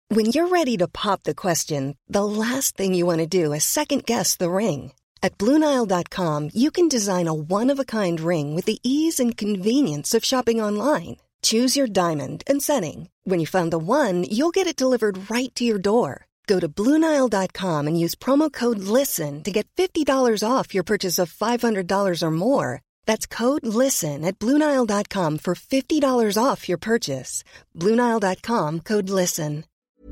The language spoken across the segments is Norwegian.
When you're ready to pop the question, the last thing you want to do is second-guess the ring. At BlueNile.com, you can design a one-of-a-kind ring with the ease and convenience of shopping online. Choose your diamond and setting. When you find the one, you'll get it delivered right to your door. Go to BlueNile.com and use promo code LISTEN to get $50 off your purchase of $500 or more. That's code LISTEN at BlueNile.com for $50 off your purchase. BlueNile.com, code LISTEN.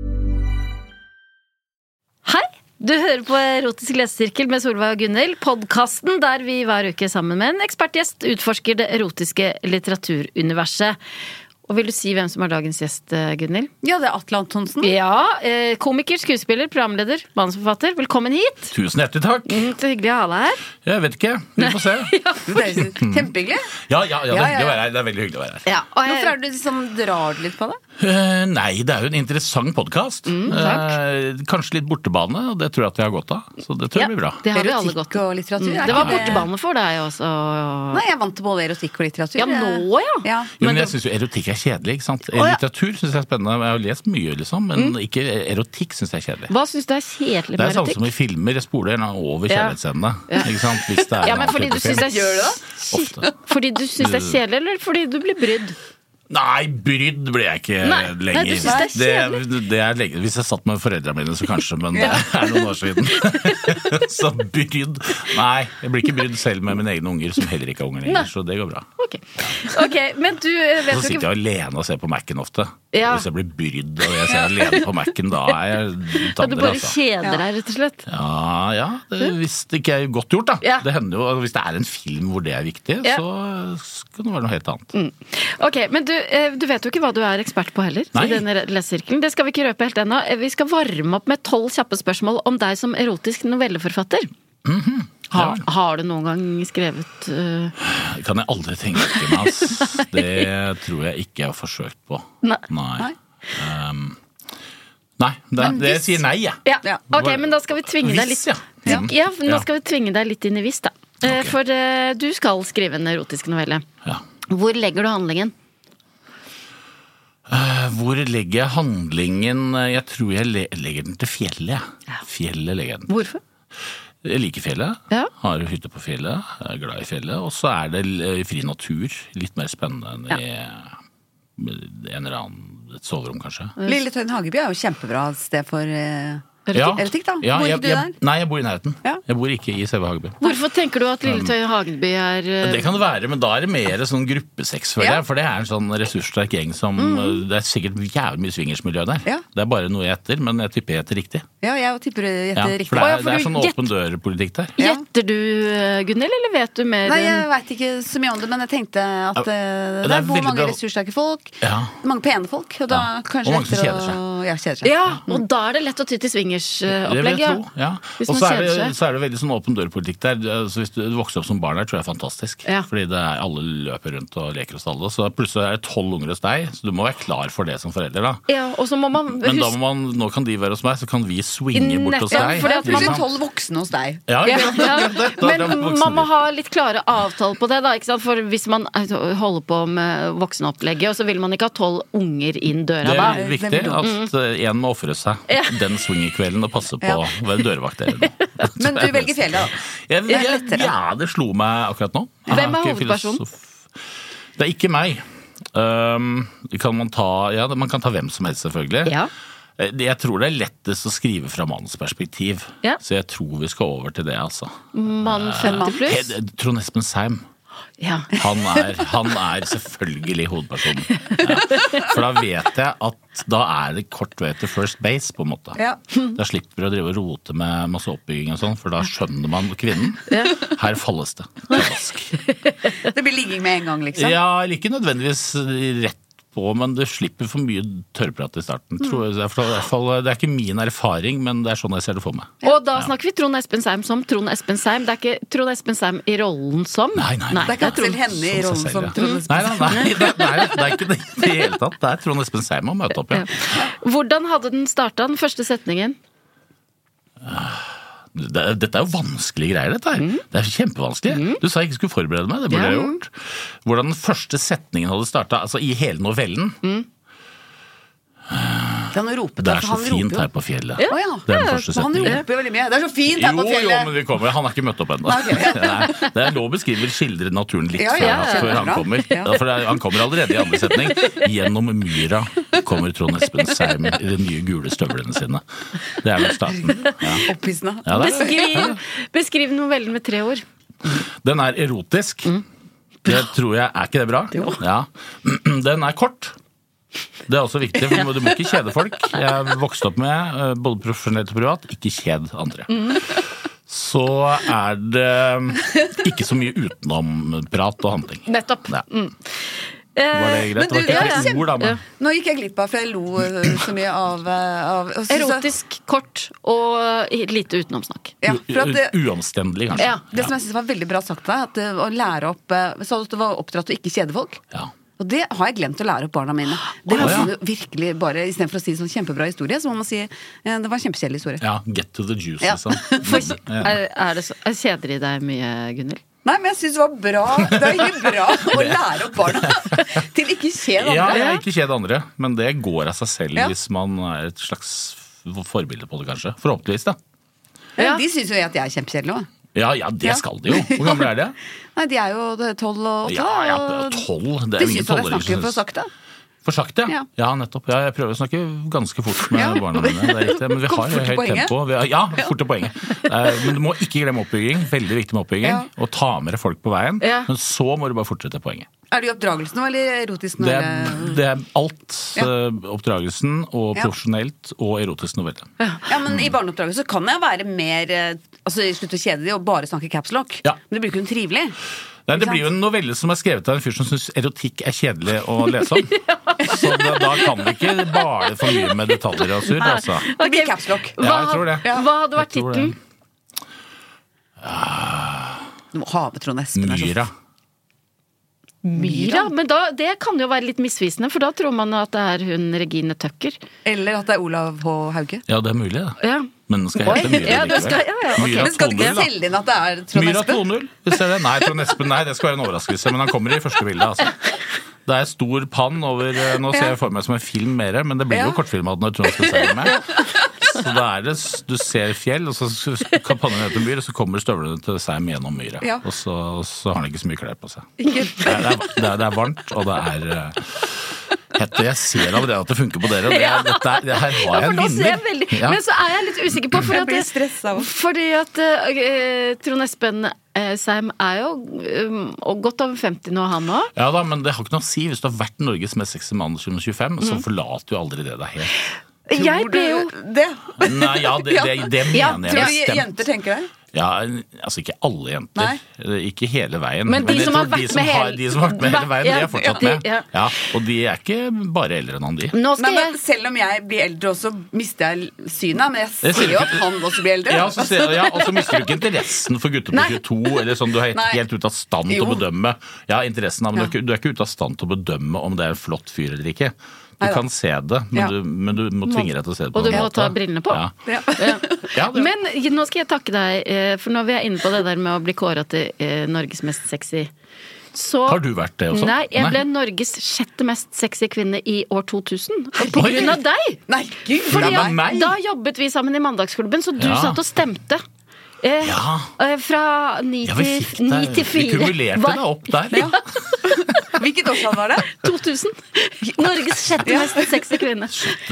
Hei, du hører på Erotisk lesesirkel med Solveig og Gunnhild, podcasten der vi hver uke sammen med en ekspertgjest utforsker det erotiske litteraturuniverset. Og vil du si hvem som er dagens gjest, Gunnhild? Ja, det Atle Antonsen. Ja, komiker, skuespiller, programleder, manusforfatter. Velkommen hit. Tusen hjertelig takk. Så hyggelig å ha deg her. Jeg vet ikke, vi får se. Kjempehyggelig. Ja, det er hyggelig å være her. Det er veldig hyggelig å være her. Ja, Hvorfor er du liksom drar litt på det? Nei, det er jo en interessant podcast. Kanskje litt bortebane, og det tror jeg at jeg har godt av. Så det tror jeg blir bra. Det har vi alle godt av. Og litteratur. Det var bortebane for deg også. Nei, jeg vant til både erotikk og litteratur. Ja, nå ja. Jo, men jeg synes jo erotikk er kjedelig, ikke sant? Litteratur synes jeg er spennende. Jeg har lest mye, liksom, men ikke erotikk synes jeg er kjedelig. Hva synes du er kjedelig med erotikk? Det er samme som i filmer. Jeg spoler gjerne over kjærlighetsscenene. Ikke sant? Hvis det er men fordi du synes det er... Gjør du det? Ofte. Fordi du synes det er kjedelig, eller fordi du blir brydd? Nei, brydd blir jeg ikke lenger. Nei, du synes det er kjedelig? Det er lenge. Hvis jeg satt med foreldrene mine, så kanskje, men det er noen år siden. Så brydd. Nei, jeg blir ikke brydd selv med mine egne unger, som heller ikke er unger lenger, så det går bra. Ok, men du vet jo ikke... Så sitter jeg alene og ser på Mac-en ofte. Ja. Hvis jeg blir brydd og jeg ser alene på Mac-en, da er jeg tander, du bare kjeder deg, rett og slett? Ja, hvis det ikke er godt gjort, da. Ja. Det hender jo, hvis det er en film hvor det er viktig, så skal det være noe helt annet. Ok, men du vet jo ikke hva du er ekspert på heller. Nei. I denne lesesirkelen. Det skal vi ikke røpe helt ennå. Vi skal varme opp med 12 kjappe spørsmål om deg som erotisk novelleforfatter. Har du noen gang skrevet Det kan jeg aldri tenke meg, ass. Det tror jeg ikke jeg har forsøkt på. Nei. Det sier nei, ja. Ok, men da skal vi tvinge deg litt. Ja, nå skal vi tvinge deg litt inn i viss, da. For du skal skrive en erotisk novelle. Ja. Hvor legger du handlingen? Hvor legger jeg handlingen? Jeg tror jeg legger den til fjellet. Fjellet legger jeg den. Hvorfor? Jeg liker fjellet. Ja. Har hytte på fjellet. Jeg er glad i fjellet. Og så er det fri natur. Litt mer spennende enn i en eller annen et soverom, kanskje. Lilletøyen Hageby er jo kjempebra sted for... erotikk da? Ja, bor ikke du der? Nei, jeg bor i nærheten. Jeg bor ikke i selve Hageby. Hvorfor tenker du at Lilletøyen Hageby er... Det kan det være, men da er det mer sånn gruppesex, føler jeg. For det er en sånn ressurssterk gjeng som... Det er sikkert jævlig mye swingersmiljø der. Det er bare noe jeg etter, men jeg tipper jeg etter riktig. Ja, jeg tipper jeg etter riktig. For det er sånn åpen dør-politikk der. Gjetter du, Gunnhild, eller vet du mer? Nei, jeg vet ikke så mye om det, men jeg tenkte at det bor mange ressurssterke folk, mange pene folk, og da kanskje og mange som kjeder seg. Ja, og da er det lett å ty til swingers-opplegg. Og så er det veldig sånn åpen dør-politikk der. Så hvis du vokser opp som barn der, tror jeg er fantastisk. Fordi alle løper rundt og leker hos alle. Så plutselig er det 12 unger hos deg, så du må være klar for det som forelder da. Ja, og så må man Men da må man, nå kan de være hos meg, så kan vi swinge bort hos deg. For det er plutselig 12 voksne hos deg. Men man må ha litt klare avtaler på det da, ikke sant? For hvis man holder på med voksenopplegget, og så vil man ikke ha 12 unger inn døra da. Det er viktig at en må offre seg den swingerkvelden og passe på å være dørvakt der. Men du velger fjellet da? Ja, det slo meg akkurat nå. Hvem er hovedpersonen? Det er ikke meg. Man kan ta hvem som helst, selvfølgelig. Jeg tror det er lettest å skrive fra mannens perspektiv. Så jeg tror vi skal over til det, altså. Mann 50 pluss? Trond Espen Seim. Han er selvfølgelig hovedpersonen. For da vet jeg at da er det kort vei til first base, på en måte. Da slipper vi å drive og rote med masse oppbygging og sånn, for da skjønner man kvinnen. Her falles det. Det blir ligging med en gang, liksom? Ja, eller ikke nødvendigvis rett på, men du slipper for mye tørrprat i starten. Det er ikke min erfaring, men det er sånn jeg ser det for meg. Og da snakker vi Trond Espen Seim som Trond Espen Seim. Det er ikke Trond Espen Seim i rollen som... Nei. Det er ikke Aksel Hennie i rollen som Trond Espen Seim. Nei, det er ikke det i det hele tatt. Det er Trond Espen Seim å møte opp, Hvordan hadde den startet, den første setningen? Dette er jo vanskelige greier, dette her. Det er kjempevanskelig. Du sa jeg ikke skulle forberede meg, det burde jeg gjort. Hvordan den første setningen hadde startet, altså i hele novellen. han ropet. Det så fint her på fjellet. Ja. Det den første han roper veldig mye. Det så fint her på fjellet. Jo, men vi kommer. Han ikke møtt opp ennå. Okay. Det lov å beskrive, skildre naturen litt før han kommer. For han kommer allerede i andre setning. Gjennom myra kommer Trond Espen Seim i de nye gule støvlene sine. Det vel starten. Opphissende. Beskriv novellen med 3 ord. Den erotisk. Det tror jeg, ikke det bra? Ja. Den kort. Det også viktig, for du må ikke kjede folk. Jeg vokste opp med, både profesjonelt og privat, ikke kjed andre. Så det ikke så mye utenom prat og handling. Nettopp. Ja. Var det greit? Det var ikke ord, da. Nå gikk jeg glipp av, for jeg lo så mye av erotisk, kort og lite utenomsnakk. Uomstendelig, kanskje. Det som jeg synes var veldig bra sagt da, at å lære opp, så at det var oppdratt å ikke kjede folk. Ja. Og det har jeg glemt å lære opp barna mine. Det var virkelig bare, i stedet for å si sånn kjempebra historie, så må man si, det var en kjempekjedelig historie. Ja, get to the juice, liksom. Kjeder de deg mye, Gunnhild? Nei, men jeg synes det var bra. Det er ikke bra å lære opp barna til ikke kjede andre. Ja, ikke kjede andre, men det går av seg selv hvis man et slags forbilde på det, kanskje. Forhåpentligvis, da. De synes jo at jeg kjempekjedelig også. Ja, det skal de jo. Hvor gamle det? Nei, de jo 12 og 8. Ja, 12. Det de synes at jeg snakker for sakte. For sakte? Ja, nettopp. Jeg prøver å snakke ganske fort med barna mine. Det riktig. Men vi har høyt tempo. Fort til poenget. Men du må ikke glemme oppbygging. Veldig viktig med oppbygging. Og ta med deg folk på veien. Men så må du bare fortsette poenget. Det i oppdragelsen eller erotisk novelle? Det alt. Oppdragelsen og profesjonelt og erotisk novelle. Ja, men i barneoppdragelse så kan jeg være mer slutte å kjede de og bare snakke caps lock. Men det blir ikke en trivelig. Nei, det blir jo en novelle som skrevet av en fyr som synes erotikk kjedelig å lese om. Så da kan vi ikke bare for mye med detaljer og surr, altså. Det blir caps lock. Jeg tror det. Hva hadde vært tittelen? Du må ha med Trond Espen. Myra? Men det kan jo være litt misvisende, for da tror man at det hun Regine Tøkker. Eller at det Olav H. Hauge. Ja, det mulig, da. Ja. Men den skal hete Myra likevel. Men skal du ikke selge inn at det Trond Myra Espen? Myra 2.0, hvis det det. Nei, Trond Espen, det skal være en overraskelse, men han kommer i første bildet, altså. Det stor pann over, nå ser jeg for meg som en film mer, men det blir jo kortfilmet når Trond skal selge med. Så da det, du ser fjell, og så kan pannen ned til myr, og så kommer støvlene til Seim gjennom myra. Og så har han ikke så mye klær på seg. Det varmt, og det jeg ser allerede at det funker på dere. Det her har jeg en vinner. Men så jeg litt usikker på, fordi at Trond Espen Seim jo godt over 50 nå, han også. Ja da, men det har ikke noe å si. Hvis du har vært Norges mest sexy mann 2025, så forlater jo aldri det deg helt. Jeg ble jo det. Nei, det mener jeg bestemt. Jenter tenker det? Ja, altså ikke alle jenter. Ikke hele veien. Men de som har vært med hele veien, de har fortsatt med. Ja, og de ikke bare eldre enn han de. Men selv om jeg blir eldre også, mister jeg synet. Men jeg ser jo at han også blir eldre. Ja, og så mister du ikke interessen for gutter på 22, eller sånn, du er helt ute av stand til å bedømme. Ja, interessen, men du ikke ute av stand til å bedømme om det en flott fyr eller ikke. Du kan se det, men du må tvinge deg til å se det på. Og du må ta brillene på. Men nå skal jeg takke deg, for når vi inne på det der med å bli kåret til Norges mest sexy, så har du vært det også? Nei, jeg ble Norges 6. mest sexy kvinne i år 2000. Og på grunn av deg! Nei, Gud! Fordi da jobbet vi sammen i Mandagsklubben, så du satt og stemte. Fra 9 til 4. Vi kumulerte deg opp der. Hvilket årslag var det? 2000. Norges 6. mest sexy kvinne.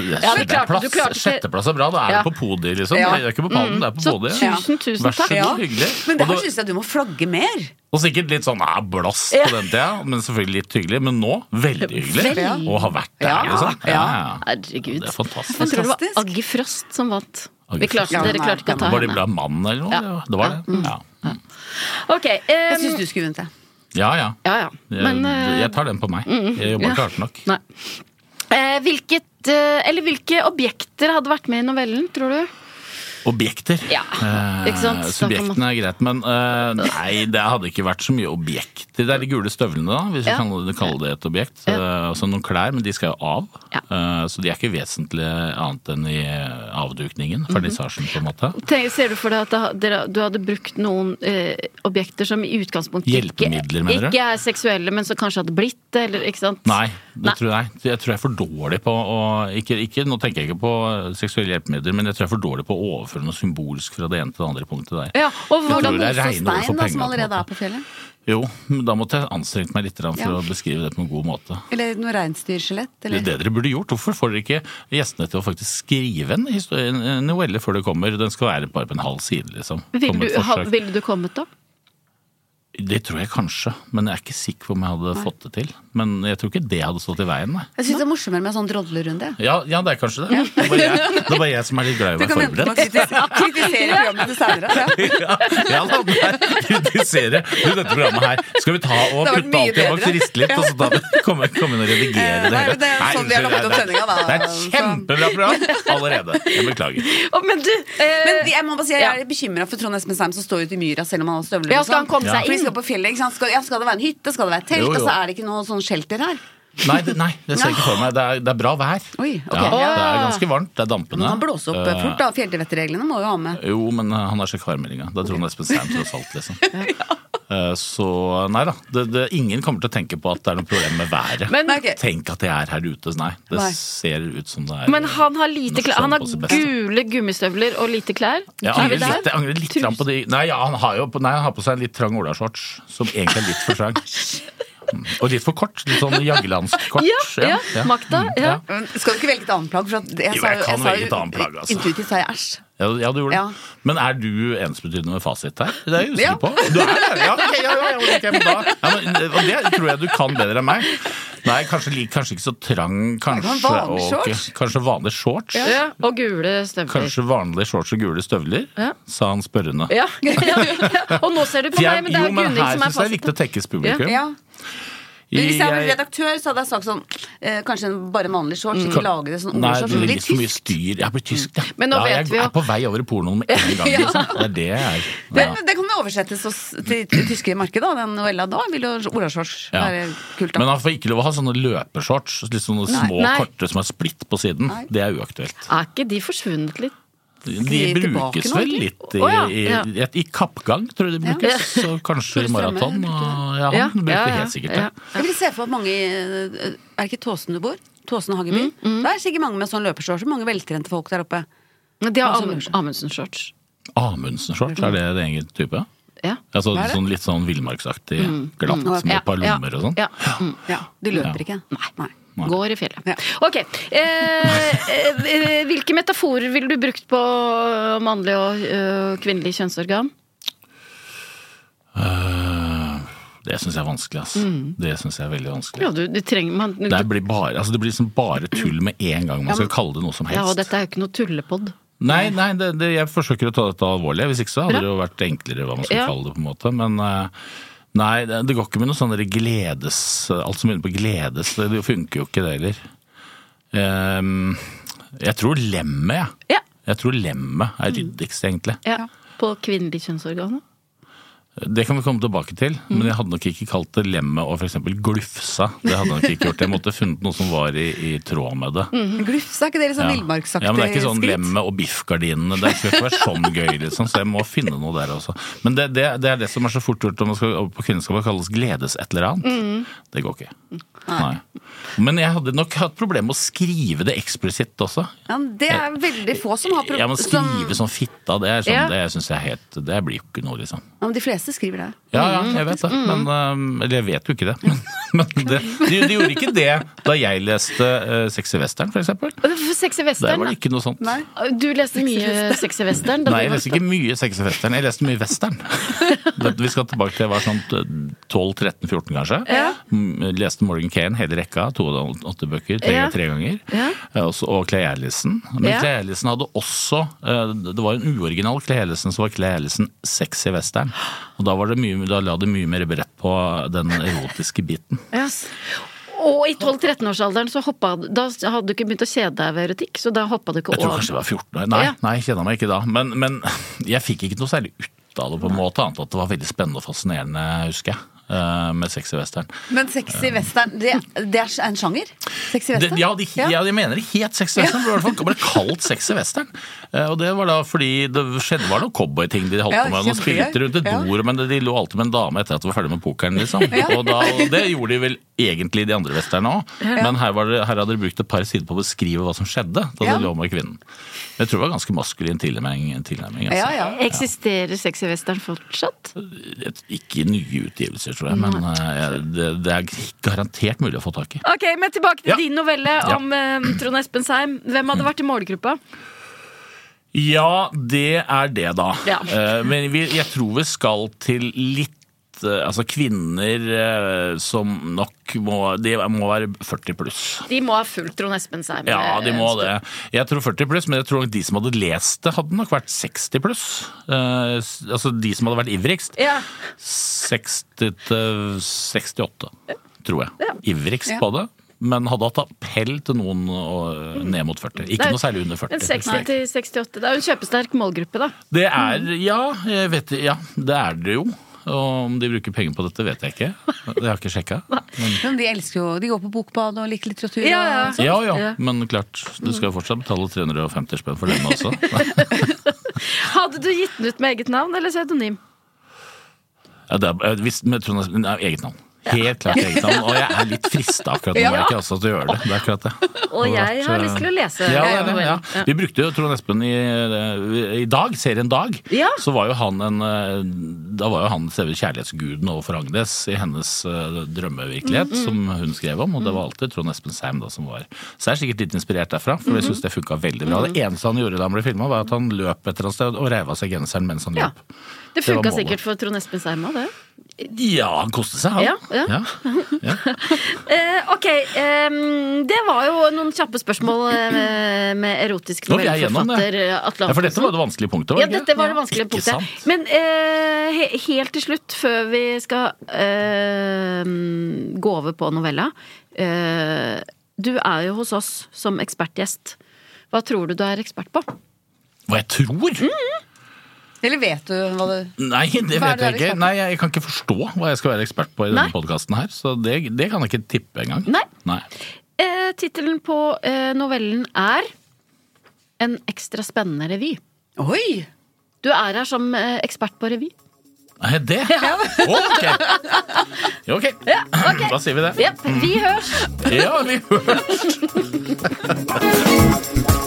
Sjetteplass bra, da du på podiet, liksom. Det ikke på pallen, det på podiet. Så tusen takk. Hyggelig. Men det her synes jeg du må flagge mer. Og sikkert litt sånn blass på den tida, men selvfølgelig litt hyggelig. Men nå, veldig hyggelig å ha vært der, liksom. Herregud. Det fantastisk. Jeg tror det var Aggie Frost som vant. Dere klarte ikke å ta henne. Var det blant mannen eller noe? Det var det? Ja. Ok. Jeg synes du skulle vunnet det. Ja. Men, jeg tar den på meg. Jeg jobber klart nok. Nei. Hvilke objekter hadde vært med i novellen, tror du? Objekter. Ja, ikke sant? Subjektene greit, men nei, det hadde ikke vært så mye objekter. Det de gule støvlene da, hvis vi kaller det et objekt. Altså noen klær, men de skal jo av. Så de ikke vesentlig annet enn i avdukningen, vernissasjen på en måte. Ser du for deg at du hadde brukt noen objekter som i utgangspunktet hjelpemidler, mener du? Ikke seksuelle, men som kanskje hadde blitt det, eller ikke sant? Nei, det tror jeg. Jeg tror jeg er for dårlig på å, nå tenker jeg ikke på seksuelle hjelpemidler, men jeg tror jeg er for dårlig på å overføre noe symbolsk fra det ene til det andre punktet der. Ja, og hvordan det er stein da, som allerede på fjellet? Jo, men da måtte jeg anstrengt meg litt for å beskrive det på en god måte. Eller noe reinsdyrskjelett? Det dere burde gjort. Hvorfor får dere ikke gjestene til å faktisk skrive en novelle før det kommer? Den skal være bare på en halv side, liksom. Ville du kommet da? Det tror jeg kanskje, men jeg ikke sikker på om jeg hadde fått det til. Men jeg tror ikke det hadde stått i veien. Jeg synes det morsommere med sånn drodlerunde. Ja, det kanskje det. Det er bare jeg som litt glad i å være forberedt. Du kan kritisere programmet til senere. Kritisere. Dette programmet her. Skal vi ta og putte alt i bak, riste litt, og så komme inn og redigere det hele? Det er sånn vi har lagt opp sendinga da. Det er et kjempebra program allerede. Jeg beklager. Men jeg må bare si, jeg er bekymret for Trond Espen Seim som står ute i myra selv om han har støvler. Ja, skal han komme seg inn? På fjellet, ikke sant? Skal det være en hytte, skal det være et telt, og så er det ikke noe sånn shelter her? Nei, det ser jeg ikke for meg. Det er bra vær. Oi, okay. Det er ganske varmt, det er dampende. Men han blåser opp fort da, fjellrevettreglene må jo ha med. Jo, men han har ikke kvarmeldinga. Det tror jeg Espen Seim tross alt, liksom. Så nei da, ingen kommer til å tenke på at det er noe problem med været. Tenk at jeg er her ute. Nei, det ser ut som det er. Men han har lite klær. Han har gule gummistøvler og lite klær. Jeg angrer litt på de. Nei, han har på seg en litt trang olashorts, som egentlig er litt for trang. Og litt for kort, litt sånn jaggelandsk kort. Ja, makta. Skal du ikke velge et annet plagg? Jeg kan velge et annet plagg, altså. Intuitivt sa jeg æsj. Ja, du gjorde det. Men er du ensbetydende med fasit her? Det er jeg usikker på. Du er det? Og det tror jeg du kan bedre enn meg. Nei, kanskje ikke så trang. Kanskje vanlige shorts. Ja, og gule støvler. Kanskje vanlige shorts og gule støvler, sa han spørrende. Ja. Og nå ser du på meg, men det er Gunning som er fasiten. Her synes jeg er viktig å tekkes publikum. Ja. Hvis jeg var redaktør, så hadde jeg sagt sånn kanskje bare en vanlig shorts, ikke lage det sånn ordshorts. Nei, det ligger så mye styr. Jeg blir tysk, jeg er på vei over i pornoen med en gang, liksom. Det er det jeg er. Det kan oversettes til tyske marked, da. Den novella da vil jo ordshorts være kult, da. Men han får ikke lov å ha sånne løpeshorts, litt sånne små, korte som er splitt på siden. Det er uaktuelt. Er ikke de forsvunnet litt? De brukes vel litt i kappgang, tror jeg de brukes, og kanskje i maraton. Han bruker helt sikkert det. Jeg vil se for at mange, er det ikke Tåsen du bor? Tåsen og Hageby? Det er sikkert mange med sånn løpershorts, mange veltrente folk der oppe. De har Amundsen-shorts. Amundsen-shorts, er det egen type? Ja. Altså litt sånn villmarksaktig, glatt, med et par lommer og sånn? Ja, de løper ikke. Nei. Går i fjellet. Ok. Hvilke metaforer ville du brukt på mannlig og kvinnelig kjønnsorgan? Det synes jeg er vanskelig, ass. Det synes jeg er veldig vanskelig. Ja, det trenger man. Det blir liksom bare tull med en gang man skal kalle det noe som helst. Ja, og dette er jo ikke noe tullepod. Nei, jeg forsøker å ta dette alvorlig. Hvis ikke så hadde det jo vært enklere hva man skal kalle det på en måte, men nei, det går ikke med noe sånn gledes, alt som begynner på gledes, det funker jo ikke det heller. Jeg tror lemmet, Jeg tror lemmet er ryddigst, egentlig. Ja, på kvinnelig kjønnsorgan. Det kan vi komme tilbake til, men jeg hadde nok ikke kalt det lemmet og for eksempel glufsa. Det hadde jeg nok ikke gjort. Jeg måtte funnet noe som var i tråd med det. Glufsa, er ikke det litt sånn villmarksaktig? Ja, men det er ikke sånn lemmet og biffgardinene. Det skal ikke være sånn gøy, liksom, så jeg må finne noe der også. Men det er det som er så fort gjort om man skal på kvinneskap kalles gledes et eller annet. Det går ikke. Nei. Men jeg hadde nok hatt problemer med å skrive det eksplisitt også. Ja, det er veldig få som har problemer. Ja, men skrive sånn fitta, det er sånn, det synes jeg helt, det blir jo ikke noe, liksom. Ja, men de fleste skriver det. Ja, jeg vet det. Men, eller jeg vet jo ikke det. Men de gjorde ikke det da jeg leste Sexy Western, for eksempel. Sexy Western? Det var det ikke noe sånt. Nei. Du leste mye Sexy Western? Nei, jeg leste ikke mye Sexy Western. Jeg leste mye western. Vi skal tilbake til jeg var sånn 12-13-14 kanskje. Ja. Leste Morgan Cain hele rekka, 208 bøker, 3 ganger. Ja. Og Clay Allison. Men Clay Allison hadde også, det var en uoriginal Clay Allison, så var Clay Allison Sexy Western. Og da la det mye mer beredt på den erotiske biten. Yes. Og i 12-13-årsalderen så da hadde du ikke begynt å kjede deg ved erotikk, så da hoppet du ikke over. Jeg tror kanskje det var 14 år. Nei, jeg kjeda meg ikke da. Men jeg fikk ikke noe særlig ut av det på en måte, annet at det var veldig spennende og fascinerende, husker jeg. Med sexy western. Men sexy western, det er en sjanger? Sexy western? Jeg mener det het sexy western, for i hvert fall ble kalt sexy western. Og det var da fordi det skjedde var noen cowboy-ting de holdt på med. De spilte rundt et bord, men de lå alltid med en dame etter at de var ferdig med pokeren, liksom. Og det gjorde de vel egentlig de andre westernene også. Men her hadde de brukt et par sider på å beskrive hva som skjedde da de lå med kvinnen. Jeg tror det var ganske maskulin tilnærming. Eksisterer sexy western fortsatt? Ikke nye utgivelser, tror jeg, men det er garantert mulig å få tak i. Ok, men tilbake til din novelle om Trond Espensheim. Hvem hadde vært i målgruppa? Ja, det er det da. Ja. Men jeg tror vi skal til litt altså kvinner som nok må være 40 pluss. De må ha fulgt Trond Espensheim. Ja, de må det. Jeg tror 40 pluss, men jeg tror de som hadde lest det hadde nok vært 60 pluss. Altså de som hadde vært ivrigst. 60 til 68, tror jeg. Ivrigst på det. Men hadde hatt appell til noen ned mot 40. Ikke noe særlig under 40. 60 til 68. Det er jo en kjøpesterk målgruppe, da. Det er, jeg vet det er det jo. Og om de bruker penger på dette, vet jeg ikke. Det har jeg ikke sjekket. Men de elsker jo, de går på bokbad og liker litteratur. Ja, men klart, du skal jo fortsatt betale 350 spenn for den også. Hadde du gitt den ut med eget navn eller pseudonym? Ja, med eget navn. Helt klart eget navn, og jeg er litt fristet akkurat nå, jeg er ikke også til å gjøre det. Det er akkurat det. Og jeg har lyst til å lese. Ja. Vi brukte jo Trond Espen i dag, serien Dag, så var jo han da var jo han selve kjærlighetsguden overfor Agnes i hennes drømmevirkelighet, som hun skrev om, og det var alltid Trond Espensheim da som var. Så jeg er sikkert litt inspirert derfra, for jeg synes det funket veldig bra. Det eneste han gjorde da han ble filmet var at han løp et eller annet sted og rev av seg genseren mens han løp. Det funket sikkert for Trond Espensheim også, det. Ja, han kostet seg, han. Ja. Ok, det var jo noen kjappe spørsmål med erotisk novelleforfatter Atle Antonsen. Ja, for dette var det vanskelige punktet, var det ikke? Ja, dette var det vanskelige punktet. Men helt til slutt, før vi skal gå over på novella, du er jo hos oss som ekspertgjest. Hva tror du er ekspert på? Hva jeg tror? Eller vet du hva du... Nei, det vet jeg ikke. Nei, jeg kan ikke forstå hva jeg skal være ekspert på i denne podcasten her, så det kan jeg ikke tippe engang. Nei. Titelen på novellen er En ekstra spennende revy. Oi! Du er her som ekspert på revy. Nei, det? Ok. Da sier vi det. Vi hørs! Ja, vi hørs!